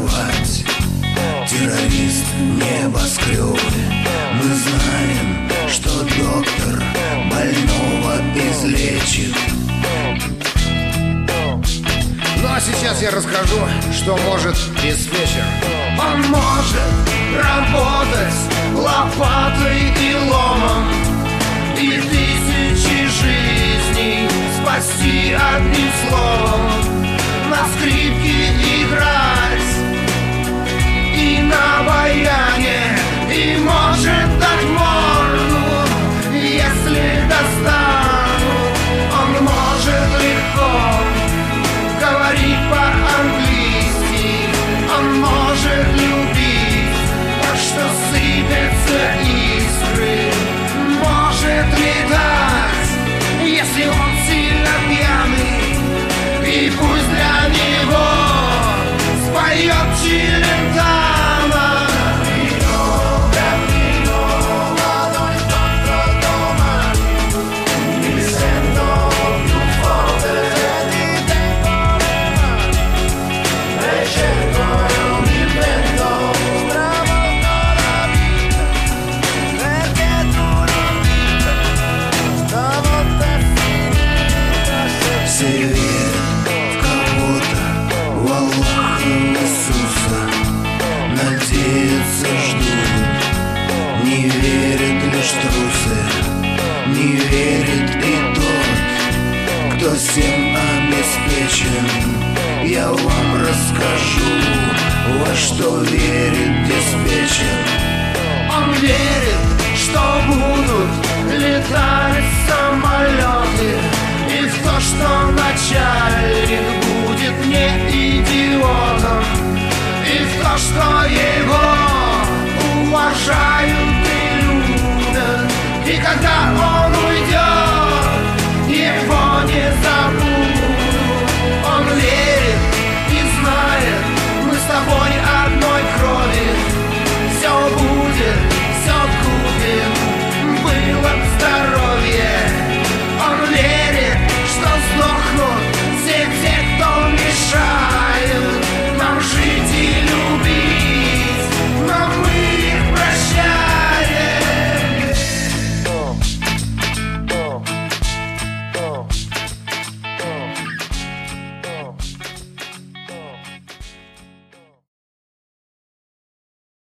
взрывать террорист небоскребы. Мы знаем, что доктор больного излечит. Ну а сейчас я расскажу, что может диспетчер. Он может работать лопатой и ломом и тысячи жизней спасти одним словом. На скрипке играть и на баяне, и может дать морду, если достанут. Он может легко говорить по-английски, он может любить, так что сыпятся искры. Может летать, если он сильно пьяный, и пусть для него споет Челентано. Не верит и тот, кто всем обеспечен. Я вам расскажу, во что верит диспетчер. Он верит, что будут летать самолеты, и в то, что начальник